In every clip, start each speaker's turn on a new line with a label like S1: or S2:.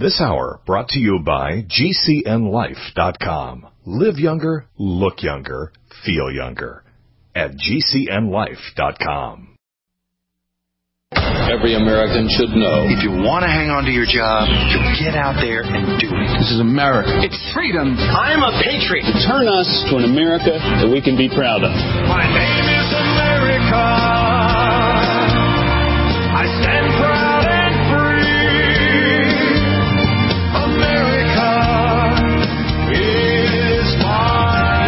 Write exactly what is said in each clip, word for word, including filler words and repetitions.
S1: This hour brought to you by G C N life dot com. Live younger, look younger, feel younger at G C N life dot com.
S2: Every American should know.
S3: If you want to hang on to your job, you get out there and do it.
S2: This is America.
S3: It's freedom. I'm a patriot.
S2: To turn us to an America that we can be proud of.
S4: My name is America. I stand proud and free. America is my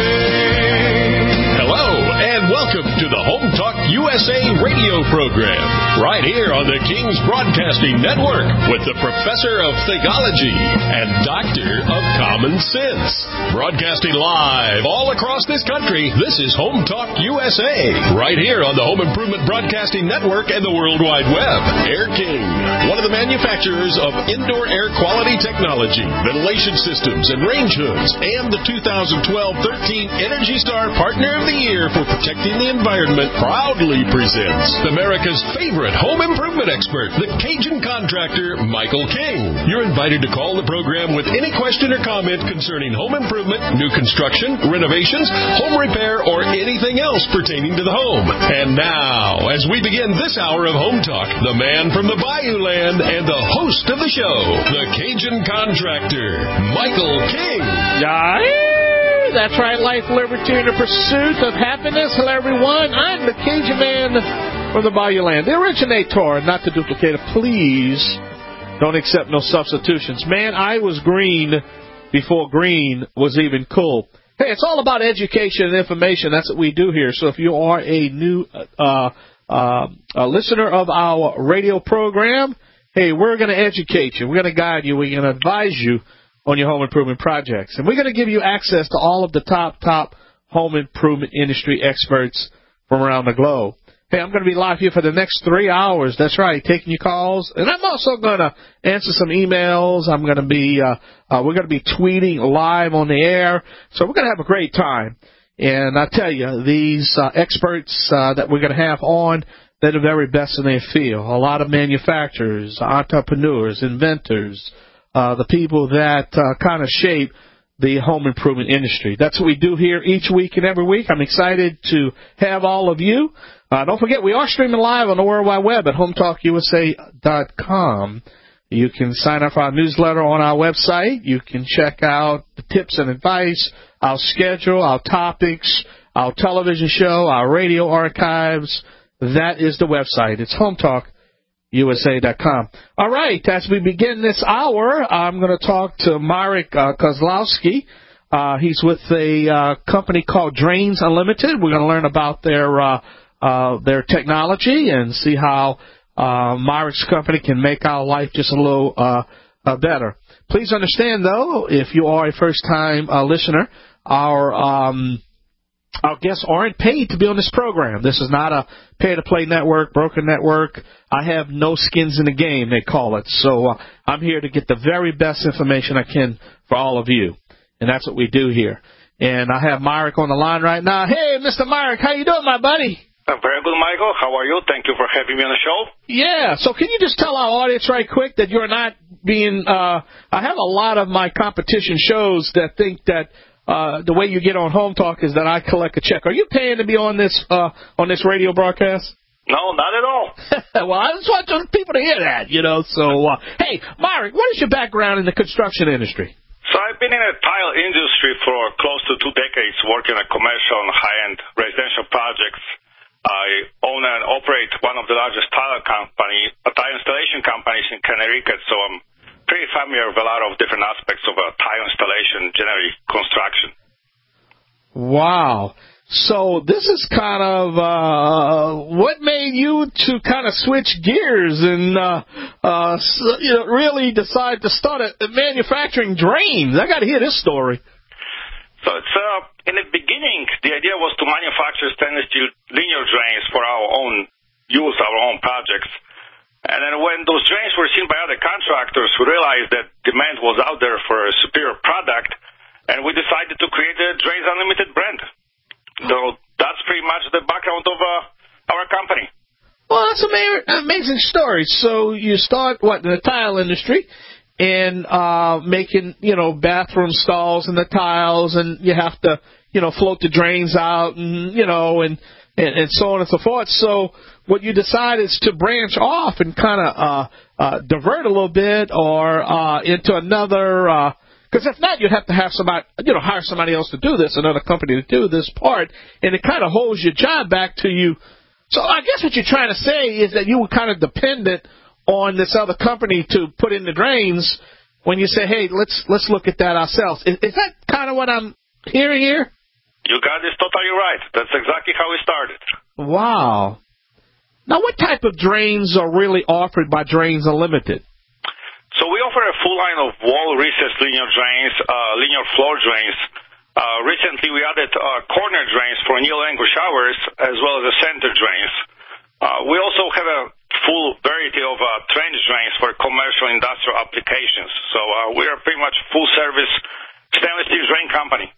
S4: name.
S5: Hello, and welcome to the Home Talk U S A radio program, right here on the King's Broadcasting Network with the Professor of Theology and Doctor of Common Sense. Broadcasting live all across this country, this is Home Talk U S A, right here on the Home Improvement Broadcasting Network and the World Wide Web. Air King, one of the manufacturers of indoor air quality technology, ventilation systems, and range hoods, and the two thousand twelve thirteen Energy Star Partner of the Year for protecting the environment, proudly presents America's favorite home improvement expert, the Cajun contractor, Michael King. You're invited to call the program with any question or comment concerning home improvement, new construction, renovations, home repair, or anything else pertaining to the home. And now, as we begin this hour of Home Talk, the man from the Bayou Land and the host of the show, the Cajun contractor, Michael King.
S6: Yeah, that's right. Life, liberty, and the pursuit of happiness. Hello, everyone. I'm the Cajun man from the Bayou Land, the originator, not the duplicator. Please don't accept no substitutions. Man, I was green before green was even cool. Hey, it's all about education and information. That's what we do here. So if you are a new uh, uh, a listener of our radio program, hey, we're going to educate you. We're going to guide you. We're going to advise you on your home improvement projects. And we're going to give you access to all of the top, top home improvement industry experts from around the globe. Hey, I'm going to be live here for the next three hours. That's right, taking your calls. And I'm also going to answer some emails. I'm going to be, uh, uh, we're going to be tweeting live on the air. So we're going to have a great time. And I tell you, these uh, experts uh, that we're going to have on, they're the very best in their field. A lot of manufacturers, entrepreneurs, inventors, uh, the people that uh, kind of shape the home improvement industry. That's what we do here each week and every week. I'm excited to have all of you. Uh, don't forget, we are streaming live on the World Wide Web at home talk U S A dot com. You can sign up for our newsletter on our website. You can check out the tips and advice, our schedule, our topics, our television show, our radio archives. That is the website. It's home talk U S A dot com. All right, as we begin this hour, I'm going to talk to Marek uh, Kozlowski. Uh, he's with a uh, company called Drains Unlimited. We're going to learn about their uh, uh, their technology and see how uh, Marek's company can make our life just a little uh, uh, better. Please understand, though, if you are a first-time uh, listener, our um, Our guests aren't paid to be on this program. This is not a pay-to-play network, broker network. I have no skins in the game, they call it. So uh, I'm here to get the very best information I can for all of you. And that's what we do here. And I have Marek on the line right now. Hey, Mister Marek, how you doing, my buddy?
S7: I'm very good, Michael. How are you? Thank you for having me on the show.
S6: Yeah. So can you just tell our audience right quick that you're not being uh, – I have a lot of my competition shows that think that – Uh, the way you get on Home Talk is that I collect a check. Are you paying to be on this uh, on this radio broadcast?
S7: No, not at all.
S6: Well, I just want people to hear that, you know. So, uh, hey, Marek, what is your background in the construction industry?
S7: So I've been in the tile industry for close to two decades, working on commercial and high-end residential projects. I own and operate one of the largest tile company, uh, tile installation companies in Connecticut, so I'm pretty familiar with a lot of different aspects of a tile installation, generally construction.
S6: Wow. So this is kind of uh, what made you to kind of switch gears and uh, uh, you know, really decide to start a, a manufacturing drains. I got to hear this story.
S7: So it's uh, in the beginning, the idea was to manufacture stainless steel linear drains for our own use, our own projects. And then when those drains were seen by other contractors, we realized that demand was out there for a superior product, and we decided to create the Drains Unlimited brand. So that's pretty much the background of uh, our company.
S6: Well, that's an amazing story. So you start, what, in the tile industry, and uh, making, you know, bathroom stalls and the tiles, and you have to, you know, float the drains out, and, you know, and, and, and so on and so forth. So what you decide is to branch off and kind of uh, uh, divert a little bit or uh, into another, because uh, if not, you'd have to have somebody, you know, hire somebody else to do this, another company to do this part, and it kind of holds your job back to you. So I guess what you're trying to say is that you were kind of dependent on this other company to put in the drains when you say, hey, let's let's look at that ourselves. Is, is that kind of what I'm hearing here?
S7: You got this totally right. That's exactly how we started.
S6: Wow. Now, what type of drains are really offered by Drains Unlimited?
S7: So we offer a full line of wall recessed linear drains, uh, linear floor drains. Uh, recently, we added uh, corner drains for neo angle showers as well as the center drains. Uh, we also have a full variety of uh, trench drains for commercial industrial applications. So uh, we are pretty much full-service stainless steel drain company.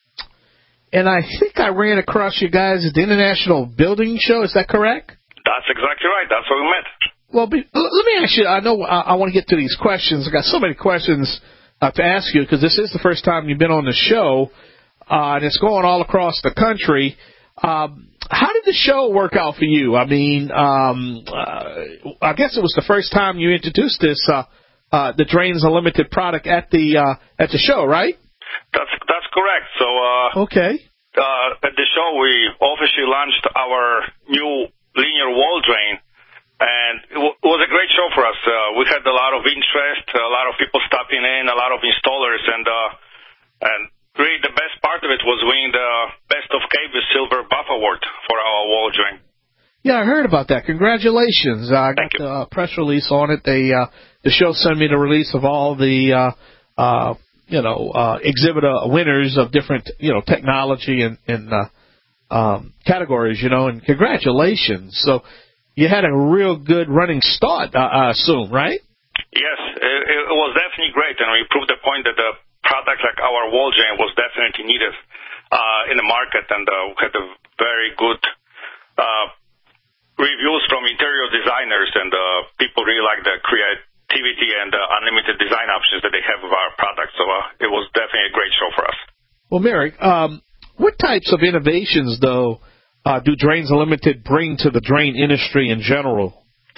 S6: And I think I ran across you guys at the International Building Show. Is that correct?
S7: That's exactly right. That's where we met.
S6: Well, be, let me ask you. I know I, I want to get to these questions. I've got so many questions uh, to ask you because this is the first time you've been on the show, uh, and it's going all across the country. Um, how did the show work out for you? I mean, um, uh, I guess it was the first time you introduced this, uh, uh, the Drains Unlimited product at the uh, at the show, right?
S7: That's that's correct. So uh,
S6: okay.
S7: Uh, at the show, we officially launched our new linear wall drain, and it, w- it was a great show for us. Uh, we had a lot of interest, a lot of people stopping in, a lot of installers, and uh, and. Really, the best part of it was winning the Best of K B S Silver Buff Award for our wall drain.
S6: Yeah, I heard about that. Congratulations. Uh, I got
S7: Thank you.
S6: the uh, press release on it. They, uh, the show sent me the release of all the, uh, uh, you know, uh, exhibitor winners of different, you know, technology and, and uh, um, categories, you know, and congratulations. So you had a real good running start, uh, I assume, right?
S7: Yes, it, it was definitely great, and we proved the point that the product like our wall drain was definitely needed uh, in the market, and uh, we had a very good uh, reviews from interior designers, and uh, people really like the creativity and the unlimited design options that they have with our product. So uh, it was definitely a great show for us.
S6: Well, Merrick, um, what types of innovations, though, uh, do Drains Unlimited bring to the drain industry in general?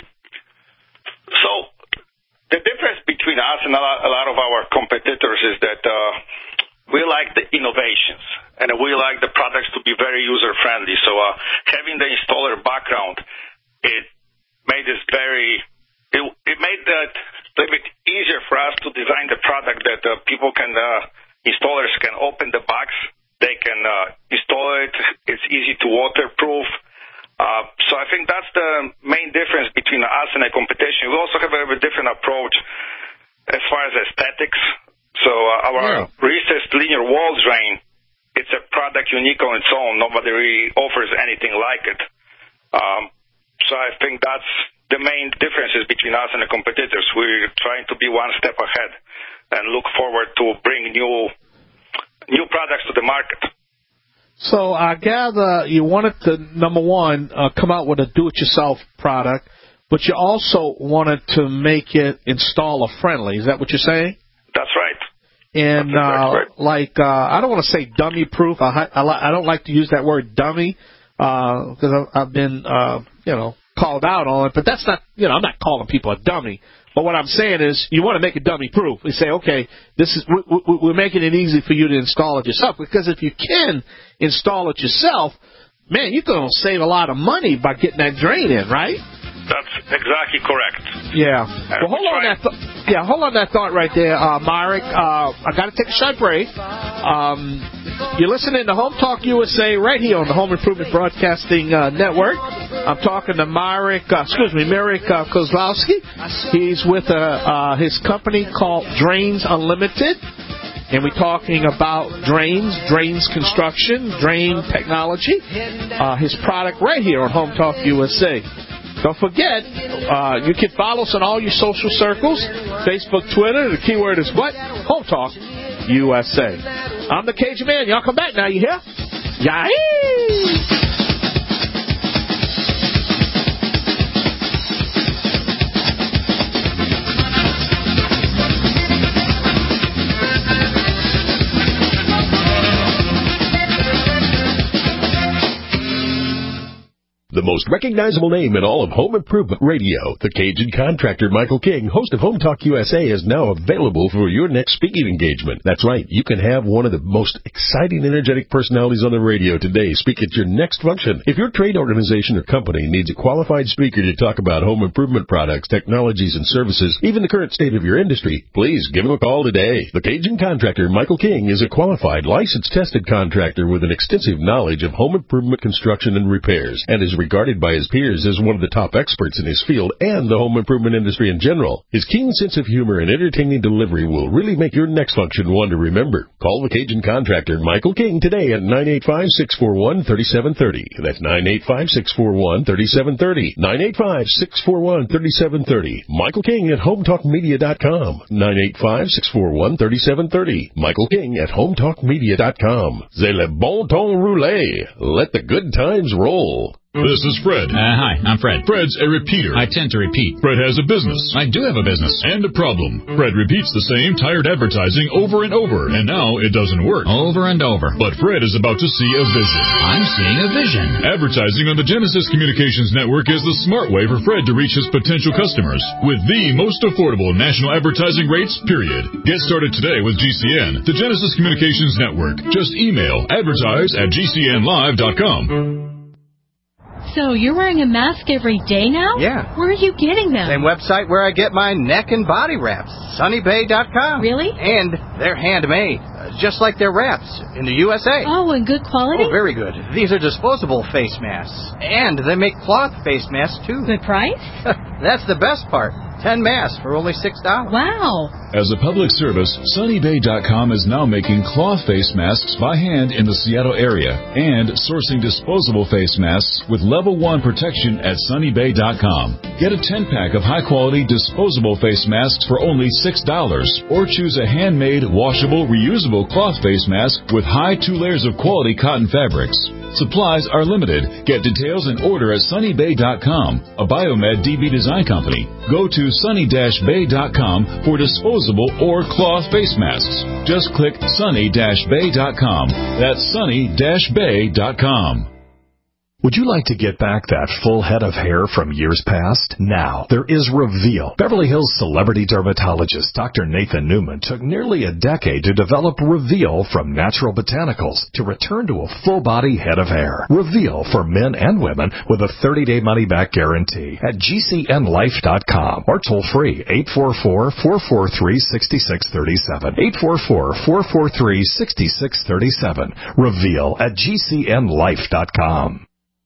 S7: So the difference between us and a lot, a lot of our competitors is that uh, we like the innovations, and we like the products to be very user-friendly. So uh, having the installer background, it made this very, it, it made that a little bit easier for us to design the product that uh, people can, uh, installers can open the box, they can uh, install it, it's easy to waterproof. Uh, so I think that's the main difference between us and the competition. We also have a, a different approach as far as aesthetics. So uh, our
S6: yeah.
S7: recessed linear wall drain, it's a product unique on its own. Nobody really offers anything like it. Um, so I think that's the main differences between us and the competitors. We're trying to be one step ahead and look forward to bring new new products to the market.
S6: So I gather you wanted to, number one, uh, come out with a do-it-yourself product, but you also wanted to make it installer-friendly. Is that what you're saying?
S7: That's right.
S6: And
S7: That's exactly
S6: uh,
S7: right.
S6: like, uh, I don't want to say dummy-proof. I, I, I don't like to use that word dummy because uh, I've, I've been, uh, you know, called out on it. But that's not, you know, I'm not calling people a dummy. But what I'm saying is you want to make it dummy-proof. We say, okay, this is we, we, we're making it easy for you to install it yourself. Because if you can install it yourself, man, you're going to save a lot of money by getting that drain in, right?
S7: That's exactly correct.
S6: Yeah.
S7: Uh,
S6: Well, hold on that. Th- yeah, hold on that thought right there, uh, Myrick. Uh, I got to take a short break. Um, you're listening to Home Talk U S A right here on the Home Improvement Broadcasting uh, Network. I'm talking to Myrick, uh, excuse me, Merrick uh, Kozlowski. He's with uh, uh, his company called Drains Unlimited. And we're talking about drains, drains construction, drain technology. Uh, his product right here on Home Talk U S A. Don't forget, uh, you can follow us on all your social circles, Facebook, Twitter. The keyword is what? Home Talk U S A. I'm the Cajun Man. Y'all come back now, you hear? Yahee!
S5: the most recognizable name in all of home improvement radio. The Cajun Contractor Michael King, host of Home Talk U S A, is now available for your next speaking engagement. That's right, you can have one of the most exciting, energetic personalities on the radio today speak at your next function. If your trade organization or company needs a qualified speaker to talk about home improvement products, technologies, and services, even the current state of your industry, please give him a call today. The Cajun Contractor Michael King is a qualified, licensed, tested contractor with an extensive knowledge of home improvement construction and repairs, and is regarded by his peers as one of the top experts in his field and the home improvement industry in general. His keen sense of humor and entertaining delivery will really make your next function one to remember. Call the Cajun Contractor Michael King today at nine eight five, six four one, three seven three zero. That's nine eight five, six four one, three seven three zero. nine eight five, six four one, three seven three zero. Michael King at home talk media dot com. nine eight five, six four one, three seven three zero. Michael King at home talk media dot com. C'est le bon temps roulé. Let the good times roll.
S8: This is Fred.
S9: Uh, hi, I'm Fred.
S8: Fred's a repeater.
S9: I tend to repeat.
S8: Fred has a business.
S9: I do have a business.
S8: And a problem. Fred repeats the same tired advertising over and over, and now it doesn't work.
S9: Over and over.
S8: But Fred is about to see a vision.
S9: I'm seeing a vision.
S8: Advertising on the Genesis Communications Network is the smart way for Fred to reach his potential customers with the most affordable national advertising rates, period. Get started today with G C N, the Genesis Communications Network. Just email advertise at G C N live dot com.
S10: So you're wearing a mask every day now?
S11: Yeah.
S10: Where are you getting them?
S11: Same website where I get my neck and body wraps, sunny bay dot com.
S10: Really?
S11: And they're handmade, uh, just like their wraps in the U S A.
S10: Oh, and good quality?
S11: Oh, very good. These are disposable face masks. And they make cloth face masks, too.
S10: Good price?
S11: That's the best part. Ten masks for only six dollars.
S10: Wow.
S8: As a public service, sunny bay dot com is now making cloth face masks by hand in the Seattle area and sourcing disposable face masks with level one protection at sunny bay dot com. Get a ten-pack of high-quality disposable face masks for only six dollars, or choose a handmade, washable, reusable cloth face mask with high two layers of quality cotton fabrics. Supplies are limited. Get details and order at sunny bay dot com, a Biomed D B design company. Go to sunny bay dot com for disposable or cloth face masks. Just click sunny bay dot com. That's sunny bay dot com.
S1: Would you like to get back that full head of hair from years past? Now, there is Reveal. Beverly Hills celebrity dermatologist Doctor Nathan Newman took nearly a decade to develop Reveal from natural botanicals to return to a full-body head of hair. Reveal for men and women with a thirty-day money-back guarantee at G C N life dot com or toll-free eight four four, four four three, six six three seven. eight four four, four four three, six six three seven. Reveal at G C N life dot com.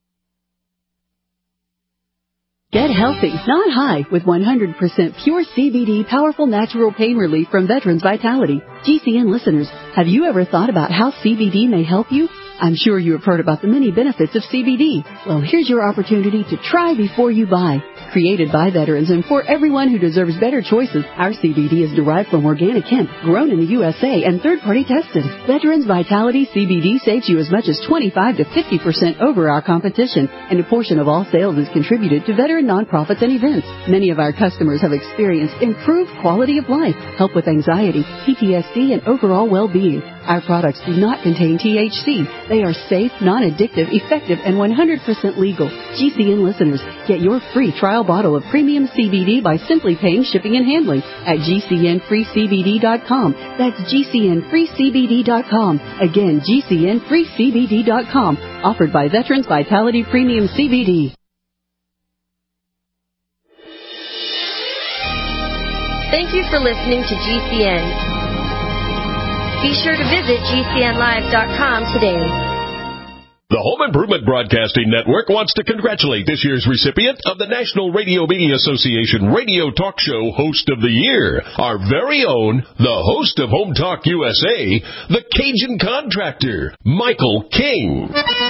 S12: Get healthy, not high, with one hundred percent pure C B D powerful natural pain relief from Veterans Vitality. G C N listeners, have you ever thought about how C B D may help you? I'm sure you have heard about the many benefits of C B D. Well, here's your opportunity to try before you buy. Created by veterans and for everyone who deserves better choices, our C B D is derived from organic hemp, grown in the U S A, and third-party tested. Veterans Vitality C B D saves you as much as twenty-five to fifty percent over our competition, and a portion of all sales is contributed to veteran nonprofits and events. Many of our customers have experienced improved quality of life, help with anxiety, P T S D, and overall well-being. Our products do not contain T H C. They are safe, non-addictive, effective, and one hundred percent legal. G C N listeners, get your free trial bottle of premium C B D by simply paying shipping and handling at G C N free C B D dot com. That's G C N free C B D dot com. Again, G C N free C B D dot com. Offered by Veterans Vitality Premium C B D.
S13: Thank you for listening to G C N. Be sure to visit G C N live dot com today.
S5: The Home Improvement Broadcasting Network wants to congratulate this year's recipient of the National Radio Media Association Radio Talk Show Host of the Year, our very own, the host of Home Talk U S A, the Cajun Contractor, Michael King.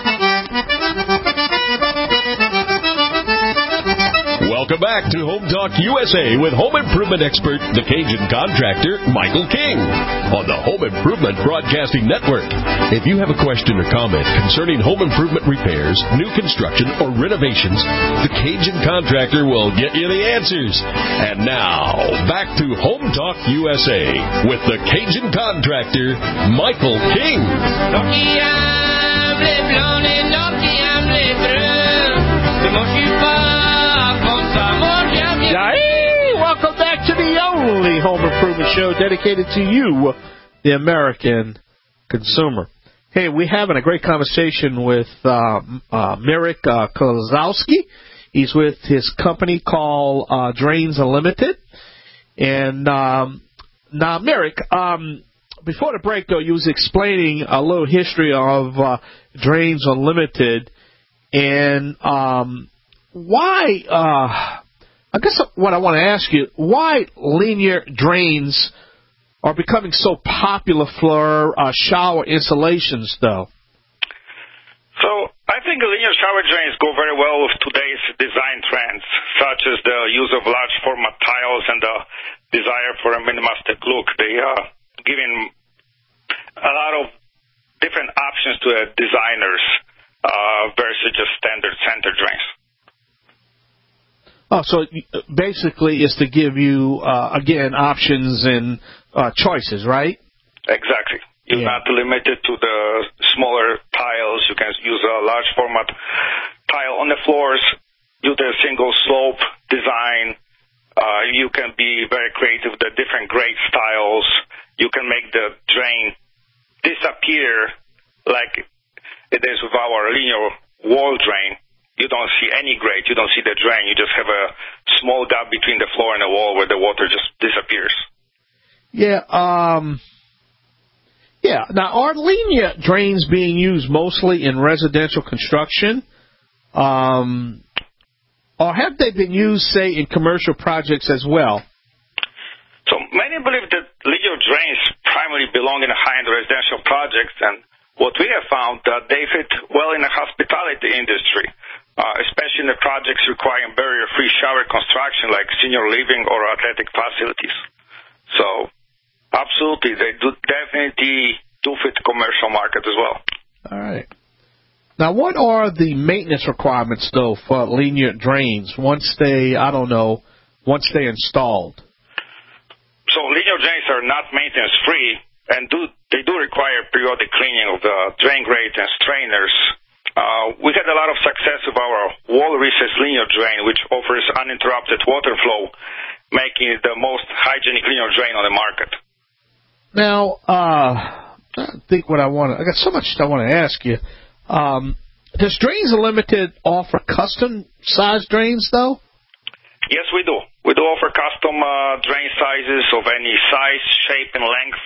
S5: Welcome back to Home Talk U S A with home improvement expert, the Cajun Contractor, Michael King, on the Home Improvement Broadcasting Network. If you have a question or comment concerning home improvement repairs, new construction, or renovations, the Cajun Contractor will get you the answers. And now, back to Home Talk U S A with the Cajun Contractor, Michael King.
S6: Hey, welcome back to the only home improvement show dedicated to you, the American consumer. Hey, we're having a great conversation with uh, uh, Mirek uh, Kozlowski. He's with his company called uh, Drains Unlimited. And um, now, Mirek, um, before the break, though, you was explaining a little history of uh, Drains Unlimited and um, why, uh, I guess what I want to ask you, why linear drains are becoming so popular for uh, shower installations, though?
S7: So I think linear shower drains go very well with today's design trends, such as the use of large format tiles and the desire for a minimalistic look. They are giving a lot of different options to uh, designers uh, versus just standard center drains.
S6: Oh, so basically it's to give you, uh, again, options and uh, choices, right?
S7: Exactly. You're
S6: yeah.
S7: not limited to the smaller tiles. You can use a large format tile on the floors, do the single slope design. Uh, you can be very creative with the different grade styles. You can make the drain disappear like it is with our linear wall drain. You don't see any grade. You don't see the drain. You just have a small gap between the floor and the wall where the water just disappears.
S6: Yeah. Um, yeah. Now, are linear drains being used mostly in residential construction? Um, or have they been used, say, in commercial projects as well?
S7: So many believe that linear drains primarily belong in high-end residential projects, and what we have found that they fit well in the hospitality industry, uh, especially in the projects requiring barrier-free shower construction like senior living or athletic facilities. So, absolutely, they do definitely do fit the commercial market as well.
S6: All right. Now, what are the maintenance requirements, though, for linear drains once they, I don't know, once they're installed?
S7: So, linear drains are not maintenance-free, and do they do require periodic cleaning of the drain grate and strainers. Uh, we had a lot of success with our wall recess linear drain, which offers uninterrupted water flow, making it the most hygienic linear drain on the market.
S6: Now, uh, I think what I want to, I got so much I want to ask you. Um, does Drains Unlimited offer custom-sized drains, though?
S7: Yes, we do. We do offer custom uh, drain sizes of any size, shape, and length.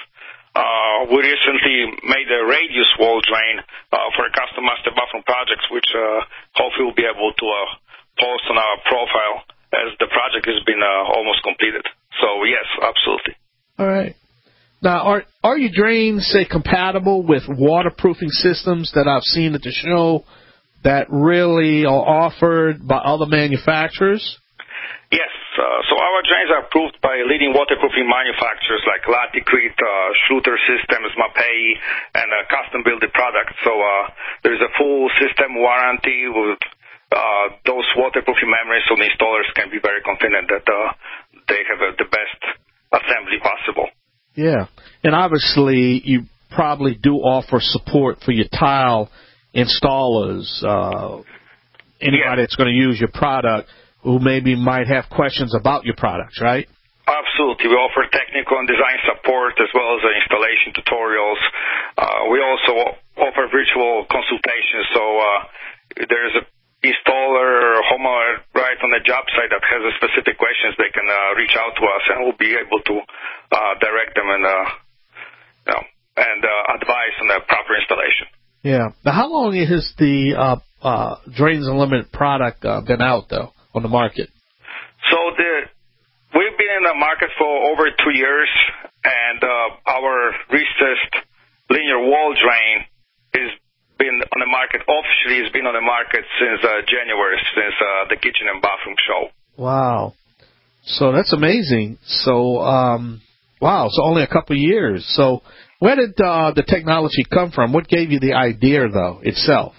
S7: Uh, we recently made a radius wall drain uh, for a custom master bathroom projects, which uh, hopefully we'll be able to uh, post on our profile as the project has been uh, almost completed. So, yes, absolutely.
S6: All right. Now, are are your drains, say, compatible with waterproofing systems that I've seen at the show that really are offered by other manufacturers?
S7: Yes. Uh, so our drains are approved by leading waterproofing manufacturers like Laticrete, uh, Schluter Systems, Mapei, and uh, custom-built products. So uh, there's a full system warranty with uh, those waterproofing memories, so the installers can be very confident that uh, they have uh, the best assembly possible.
S6: Yeah, and obviously you probably do offer support for your tile installers, uh, anybody yeah. that's going to use your product who maybe might have questions about your products, right?
S7: Absolutely. We offer technical and design support as well as uh, installation tutorials. Uh, we also offer virtual consultations, so uh, there's a installer or homeowner right on the job site that has a specific questions, they can uh, reach out to us and we'll be able to uh, direct them and, uh, you know, and uh, advise on the proper installation.
S6: Yeah. Now, how long has the uh, uh, Drains Unlimited product uh, been out, though, on the market?
S7: So the we've been in the market for over two years, and uh, our recessed linear wall drain is been on the market, officially has been on the market since uh, January, since uh, the kitchen and bathroom show.
S6: Wow. So that's amazing. So, um, wow, so only a couple of years. So where did uh, the technology come from? What gave you the idea, though, itself?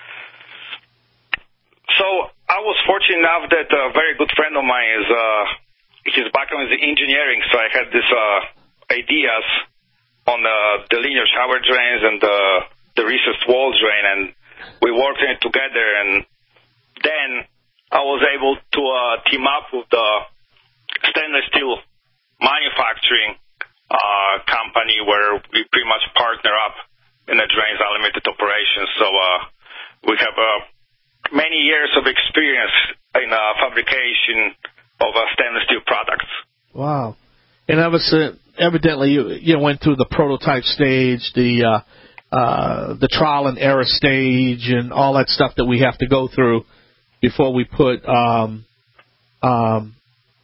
S7: So I was fortunate enough that a very good friend of mine is, uh, his background is engineering, so I had these uh, ideas on the, the linear shower drains and the the recessed wall drain, and we worked on it together, and then I was able to uh, team up with the stainless steel manufacturing uh, company where we pretty much partner up in the Drains Unlimited operations. So uh, we have uh, many years of experience in uh, fabrication of uh, stainless steel products.
S6: Wow. And that was, uh, evidently you, you went through the prototype stage, the uh, uh, the trial and error stage, and all that stuff that we have to go through before we put um, um,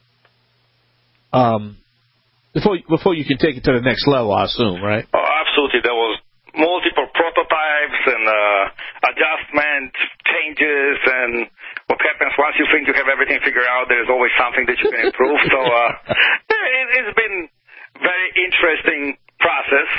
S6: um, before before you can take it to the next level, I assume, right?
S7: Oh, absolutely. There was multiple prototypes and uh, adjustment changes, and what happens once you think you have everything figured out, there's always something that you can improve. So uh, it, it's been a very interesting process,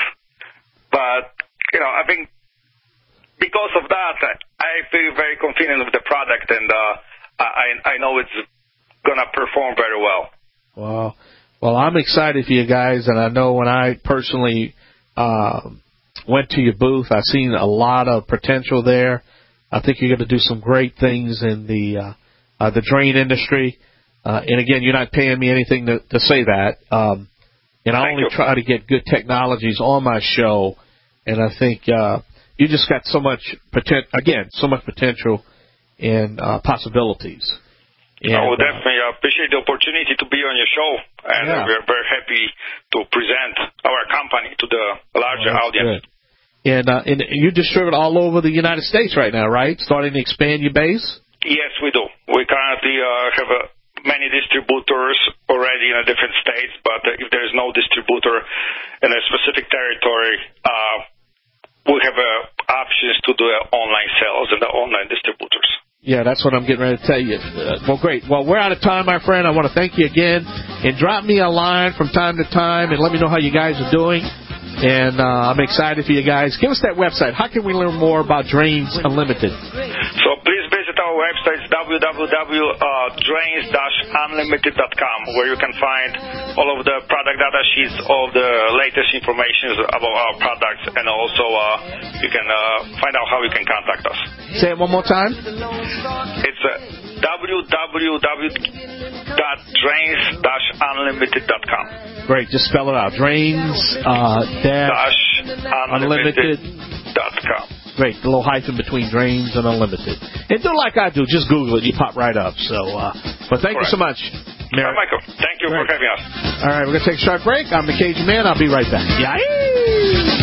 S7: but you know, I think because of that, I feel very confident with the product, and uh, I, I know it's going to perform very well.
S6: Wow. Well, I'm excited for you guys, and I know when I personally uh, went to your booth, I've seen a lot of potential there. I think you're going to do some great things in the uh, uh, the drain industry. Uh, and, again, you're not paying me anything to, to say that. Um, and I
S7: Thank
S6: only
S7: you.
S6: try to get good technologies on my show, and I think uh, you just got so much poten- again, so much potential and uh, possibilities. And,
S7: I would definitely uh, appreciate the opportunity to be on your show, and
S6: Yeah.
S7: uh, we're very happy to present our company to the larger
S6: Well, that's
S7: audience.
S6: good. And, uh, and you distribute all over the United States right now, right? Starting to expand your base?
S7: Yes, we do. We currently uh, have uh, many distributors already in a different states, but uh, if there is no distributor in a specific territory, uh, we have uh, options to do uh, online sales and the online distributors.
S6: Yeah, that's what I'm getting ready to tell you. Uh, well, great. Well, we're out of time, my friend. I want to thank you again. And drop me a line from time to time and let me know how you guys are doing. And uh, I'm excited for you guys. Give us that website. How can we learn more about Drains Unlimited?
S7: So please visit our website, w w w dot drains dash unlimited dot com, where you can find all of the product data sheets, all the latest information about our products, and also uh, you can uh, find out how you can contact us.
S6: Say it one more time.
S7: It's uh, w w w dot drains dash unlimited dot com.
S6: Great. Just spell it out. Drains uh, dash unlimited
S7: dot com.
S6: Great. The little hyphen between Drains and Unlimited. And do like I do. Just Google it. You pop right up. So, uh, but thank
S7: Correct.
S6: you so much, Merrick.
S7: Oh, Michael, thank you
S6: Great.
S7: for having us.
S6: All right. We're going to take a short break. I'm the Cajun Man. I'll be right back. Yay!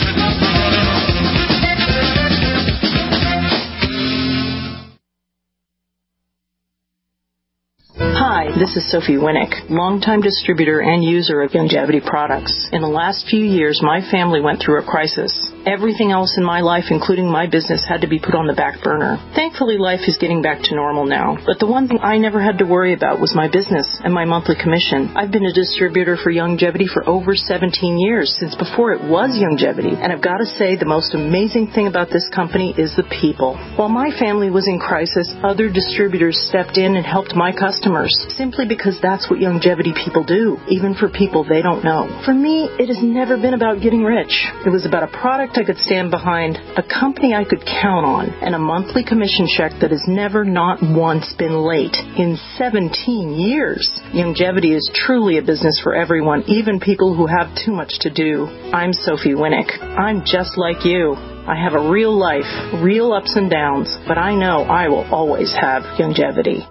S14: Hi, this is Sophie Winnick, longtime distributor and user of Youngevity products. In the last few years, my family went through a crisis. Everything else in my life, including my business, had to be put on the back burner. Thankfully, life is getting back to normal now. But the one thing I never had to worry about was my business and my monthly commission. I've been a distributor for Youngevity for over seventeen years, since before it was Youngevity. And I've got to say, the most amazing thing about this company is the people. While my family was in crisis, other distributors stepped in and helped my customers, simply because that's what Youngevity people do, even for people they don't know. For me, it has never been about getting rich. It was about a product I could stand behind, a company I could count on, and a monthly commission check that has never not once been late in seventeen years. Youngevity is truly a business for everyone, even people who have too much to do. I'm Sophie Winnick. I'm just like you. I have a real life, real ups and downs, but I know I will always have Youngevity.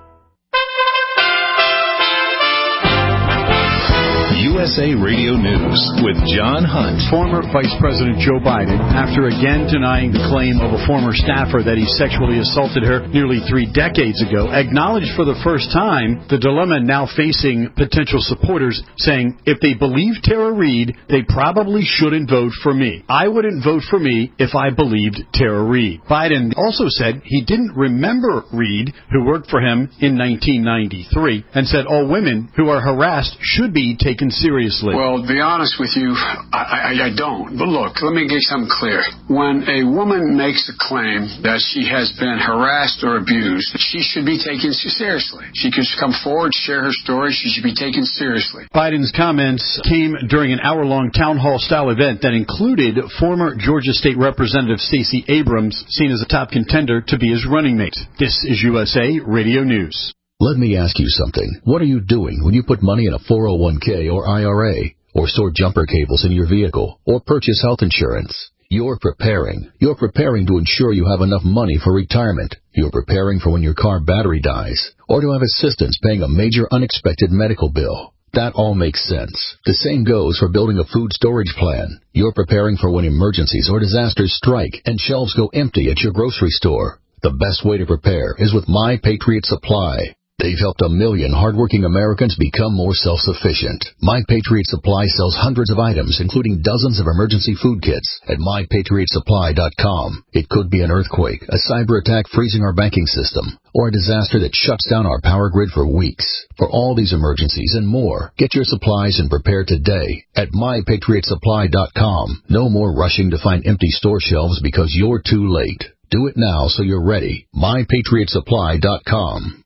S8: U S A Radio News with John Hunt.
S15: Former Vice President Joe Biden, after again denying the claim of a former staffer that he sexually assaulted her nearly three decades ago, acknowledged for the first time the dilemma now facing potential supporters, saying, if they believe Tara Reade, they probably shouldn't vote for me. I wouldn't vote for me if I believed Tara Reade. Biden also said he didn't remember Reade, who worked for him in nineteen ninety-three, and said all women who are harassed should be taken seriously seriously.
S16: Well, to be honest with you, I, I, I don't. But look, let me get something clear. When a woman makes a claim that she has been harassed or abused, she should be taken seriously. She should come forward, share her story. She should be taken seriously.
S15: Biden's comments came during an hour-long town hall-style event that included former Georgia State Representative Stacey Abrams, seen as a top contender to be his running mate. This is U S A Radio News.
S17: Let me ask you something. What are you doing when you put money in a four oh one k or I R A, or store jumper cables in your vehicle, or purchase health insurance? You're preparing. You're preparing to ensure you have enough money for retirement. You're preparing for when your car battery dies, or to have assistance paying a major unexpected medical bill. That all makes sense. The same goes for building a food storage plan. You're preparing for when emergencies or disasters strike and shelves go empty at your grocery store. The best way to prepare is with My Patriot Supply. They've helped a million hardworking Americans become more self-sufficient. My Patriot Supply sells hundreds of items, including dozens of emergency food kits, at my patriot supply dot com. It could be an earthquake, a cyber attack freezing our banking system, or a disaster that shuts down our power grid for weeks. For all these emergencies and more, get your supplies and prepare today at my patriot supply dot com. No more rushing to find empty store shelves because you're too late. Do it now so you're ready. my patriot supply dot com.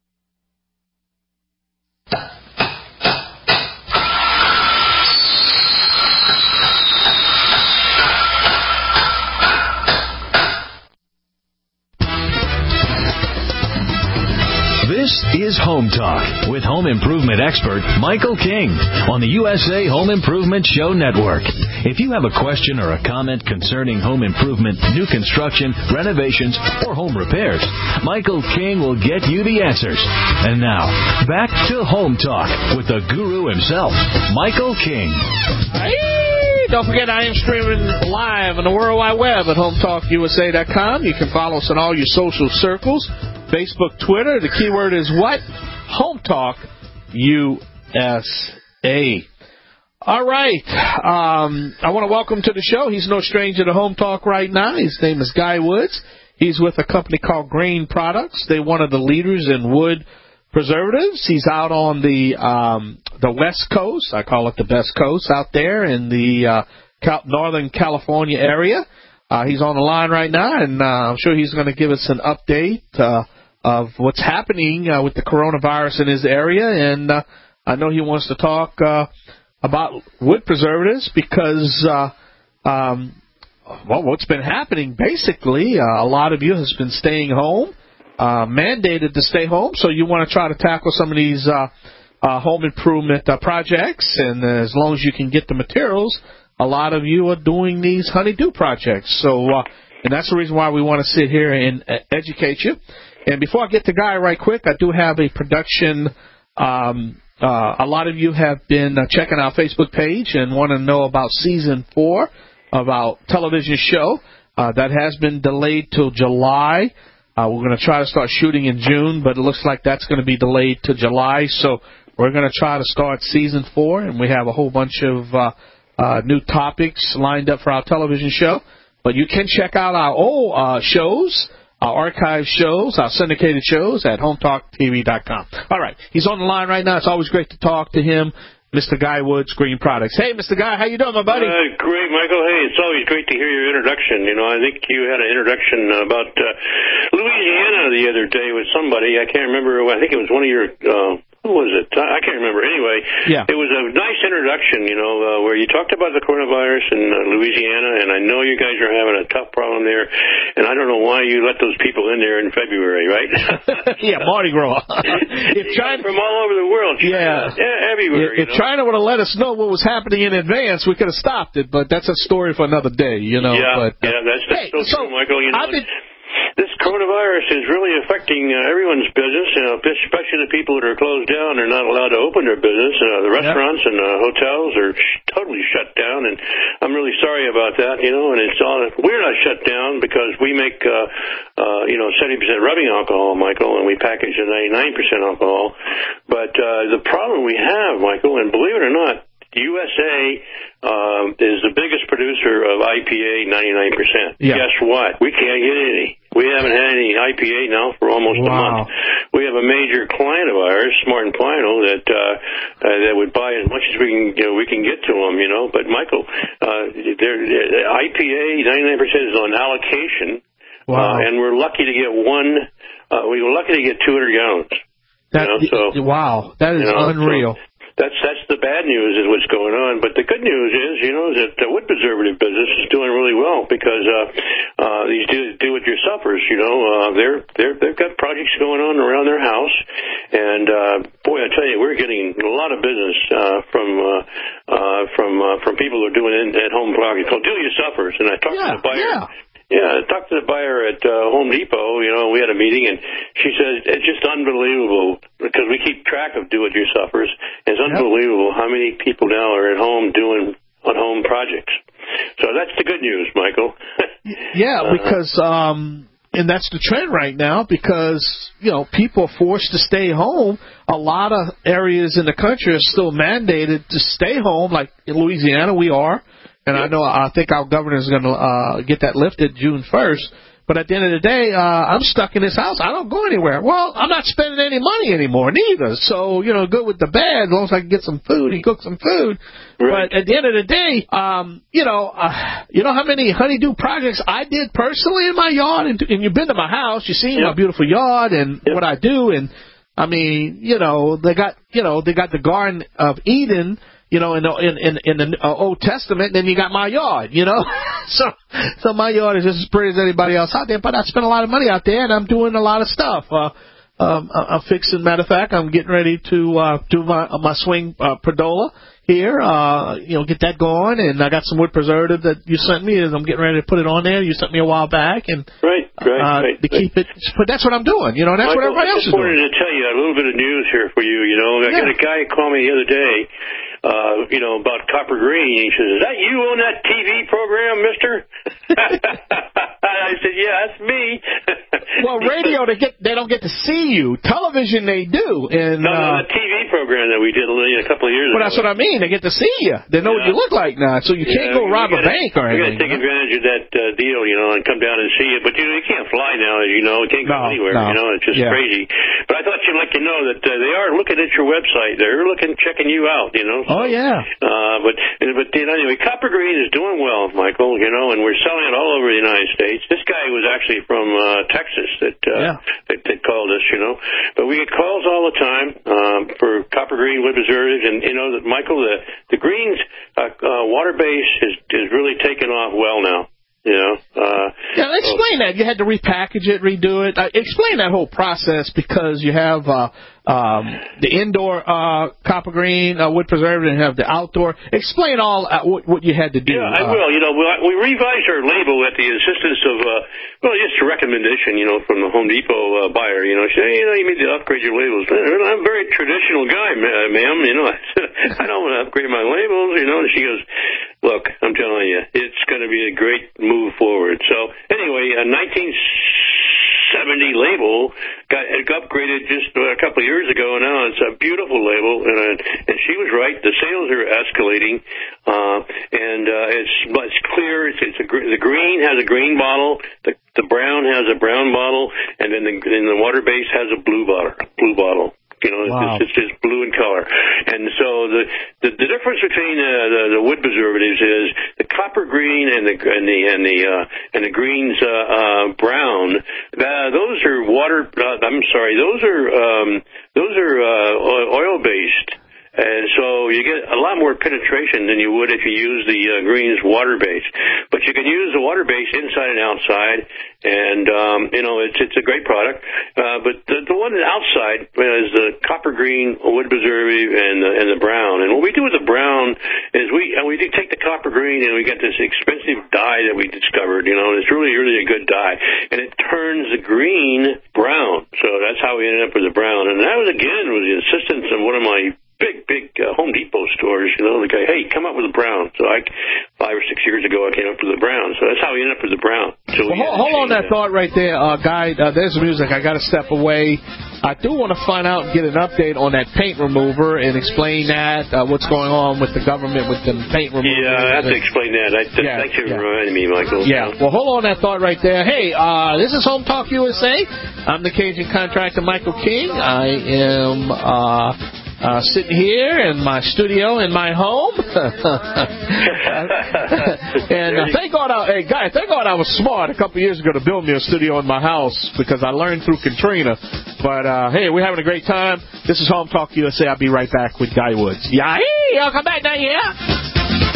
S1: This is Home Talk with home improvement expert Michael King on the U S A Home Improvement Show Network. If you have a question or a comment concerning home improvement, new construction, renovations, or home repairs, Michael King will get you the answers. And now, back to Home Talk with the guru himself, Michael King.
S6: Hey, don't forget I am streaming live on the World Wide Web at home talk u s a dot com. You can follow us on all your social circles. Facebook, Twitter. The keyword is what? Home Talk U S A. All right. Um, I want to welcome to the show. He's no stranger to Home Talk right now. His name is Guy Woods. He's with a company called Grain Products. They're one of the leaders in wood preservatives. He's out on the um, the West Coast. I call it the best coast out there in the uh, Cal- Northern California area. Uh, he's on the line right now, and uh, I'm sure he's going to give us an update uh, of what's happening uh, with the coronavirus in his area. And uh, I know he wants to talk uh, about wood preservatives because, uh, um, well, what's been happening, basically, uh, a lot of you has been staying home, uh, mandated to stay home, so you want to try to tackle some of these uh, uh, home improvement uh, projects, and uh, as long as you can get the materials, a lot of you are doing these honeydew projects. So, uh, and that's the reason why we want to sit here and uh, educate you. And before I get to Guy right quick, I do have a production. Um, uh, a lot of you have been uh, checking our Facebook page and want to know about season four of our television show. Uh, that has been delayed till July. Uh, we're going to try to start shooting in June, but it looks like that's going to be delayed to July. So we're going to try to start season four, and we have a whole bunch of uh, uh, new topics lined up for our television show. But you can check out our old uh, shows, our archive shows, our syndicated shows at home talk t v dot com. All right. He's on the line right now. It's always great to talk to him, Mister Guy Woods, Green Products. Hey, Mister Guy, how you doing, my buddy?
S18: Uh, great, Michael. Hey, it's always great to hear your introduction. You know, I think you had an introduction about uh, Louisiana the other day with somebody. I can't remember. I think it was one of your... Uh, who was it? I can't remember. Anyway,
S6: yeah.
S18: It was a nice introduction, you know, uh, where you talked about the coronavirus in uh, Louisiana, and I know you guys are having a tough problem there, and I don't know why you let those people in there in February, right?
S6: Yeah, Mardi Gras.
S18: If China, from all over the world. China,
S6: yeah.
S18: yeah, everywhere.
S6: If, if
S18: you know?
S6: China would have let us know what was happening in advance, we could have stopped it, but that's a story for another day, you know.
S18: Yeah,
S6: but, uh,
S18: yeah, that's, that's
S6: hey,
S18: so,
S6: so
S18: true, Michael. You know,
S6: I've been...
S18: This coronavirus is really affecting uh, everyone's business, you know, especially the people that are closed down. They're not allowed to open their business. Uh, the restaurants yep. and uh, hotels are sh- totally shut down, and I'm really sorry about that, you know, and it's all, we're not shut down because we make, uh, uh, you know, seventy percent rubbing alcohol, Michael, and we package a ninety-nine percent alcohol. But uh, the problem we have, Michael, and believe it or not, U S A um, is the biggest producer of I P A, ninety-nine percent.
S6: Yeah.
S18: Guess what? We can't get any. We haven't had any I P A now for almost
S6: wow.
S18: a month. we have a major client of ours, Smart and Final, that uh, uh, that would buy as much as we can you know, we can get to them. You know, but Michael, uh, I P A ninety-nine percent is on allocation,
S6: wow.
S18: uh, and we're lucky to get one. Uh, we were lucky to get two hundred gallons.
S6: That,
S18: you know, so
S6: wow, that is
S18: you know,
S6: unreal.
S18: So, That's that's the bad news is what's going on. But the good news is, you know, that the wood preservative business is doing really well because uh, uh, these do, do-it-yourselfers, you know, uh, they're they're they've got projects going on around their house, and uh, boy, I tell you, we're getting a lot of business uh, from uh, uh, from uh, from people who are doing it at home projects called do-it-yourselfers. And I talked
S6: yeah,
S18: to the buyer.
S6: Yeah.
S18: Yeah, I talked to the buyer at uh, Home Depot, you know, we had a meeting, and she said, it's just unbelievable, because we keep track of do-it-yourselfers. It's unbelievable how many people now are at home doing on-home projects. So that's the good news, Michael.
S6: Yeah, because, um, and that's the trend right now, because, you know, people are forced to stay home. A lot of areas in the country are still mandated to stay home, like in Louisiana we are. And I know, I think our governor is going to uh, get that lifted June first. But at the end of the day, uh, I'm stuck in this house. I don't go anywhere. Well, I'm not spending any money anymore, neither. So, you know, good with the bad, as long as I can get some food and cook some food. Right. But at the end of the day, um, you know, uh, you know how many honeydew projects I did personally in my yard? And, and you've been to my house. You've seen yep. my beautiful yard and yep. what I do. And, I mean, you know, they got, you know, they got the Garden of Eden, you know, in the, in, in, in the uh, Old Testament, then you got my yard, you know. so so my yard is just as pretty as anybody else out there, but I spend a lot of money out there, and I'm doing a lot of stuff. Uh, um, I'm fixing, matter of fact, I'm getting ready to uh, do my uh, my swing uh, pergola here, uh, you know, get that going, and I got some wood preservative that you sent me, and I'm getting ready to put it on there. You sent me a while back, and
S18: right, right,
S6: uh,
S18: right,
S6: to keep
S18: right.
S6: it, but that's what I'm doing, you know, and that's
S18: Michael,
S6: what everybody else is doing.
S18: I just wanted to tell you a little bit of news here for you, you know. I
S6: yeah.
S18: got a guy call me the other day, uh, you know, about Copper Green. He says, is that you on that T V program, mister? I said, yeah, that's me.
S6: Well, radio, they get they don't get to see you. Television, they do. And,
S18: no, no,
S6: uh,
S18: the T V program that we did a couple of years
S6: well,
S18: ago.
S6: Well, that's what I mean. They get to see you. They know yeah. what you look like now. So you yeah, can't go rob
S18: gotta,
S6: a bank or anything.
S18: You got to take huh? advantage of that uh, deal, you know, and come down and see you. But, you know, you can't fly now, as you know. You can't go
S6: no,
S18: anywhere,
S6: no.
S18: you know. It's just
S6: yeah.
S18: crazy. But I thought you'd like to know that uh, they are looking at your website. They're looking, checking you out, you know.
S6: So, oh, yeah.
S18: Uh, but, but you know, anyway, Copper Green is doing well, Michael, you know, and we're selling it all over the United States. This guy was actually from uh, Texas that, uh,
S6: yeah.
S18: that that called us, you know. But we get calls all the time um, for Copper Green wood preservatives, and you know, that Michael, the the greens uh, uh, water base is is really taken off well now. You know. Uh,
S6: yeah, explain so. that. You had to repackage it, redo it. Uh, explain that whole process because you have uh, um, the indoor uh, Copper Green uh, wood preservative and have the outdoor. Explain all uh, what, what you had to do.
S18: Yeah, I
S6: uh,
S18: will. You know, we revised our label at the assistance of, uh, well, just a recommendation, you know, from the Home Depot uh, buyer. You know, she said, hey, you know, you need to upgrade your labels. I'm a very traditional guy, ma'am. You know, I said, I don't want to upgrade my labels. You know, and she goes, look, I'm telling you, it's going to be a great move forward. So anyway, a nineteen seventy label got upgraded just a couple of years ago, and now it's a beautiful label. And uh, and she was right. The sales are escalating, uh, and uh, it's it's clear. It's, it's a, the green has a green bottle. The the brown has a brown bottle, and then the and the water base has a blue bottle. Blue bottle. You know,
S6: wow.
S18: it's, it's just blue in color. And so the the, the difference between uh, the, the wood preservatives is the Copper Green and the and the and the uh, and the greens uh, uh, brown. Uh, those are water. Uh, I'm sorry. Those are um, those are uh, oil based. And so you get a lot more penetration than you would if you use the uh, greens water base. But you can use the water base inside and outside, and um, you know it's it's a great product. Uh, but the, the one outside is the Copper Green wood preservative and the, and the brown. And what we do with the brown is we and we do take the Copper Green and we get this expensive dye that we discovered. You know, and it's really really a good dye, and it turns the green brown. So that's how we ended up with the brown. And that was again was the assistance of one of my big, big uh, Home Depot stores, you know, the guy, hey, come up with a brown. So I, five or six years ago, I came up with a brown. So that's how we ended up with the brown. So
S6: well, hold, hold on that, that thought right there, uh, Guy. Uh, there's music. I got to step away. I do want to find out and get an update on that paint remover and explain that, uh, what's going on with the government with the paint remover.
S18: Yeah, I have to explain that. I, yeah, thanks for yeah. reminding me, Michael.
S6: Yeah, well, hold on that thought right there. Hey, uh, this is Home Talk U S A. I'm the Cajun contractor, Michael King. I am uh, uh, sitting here in my studio in my home. and uh, thank God, I, hey, Guy, thank God I was smart a couple of years ago to build me a studio in my house because I learned through Katrina. But, uh, hey, we're having a great time. This is Home Talk U S A. I'll be right back with Guy Woods. Yeah, hey, I'll come back now, yeah.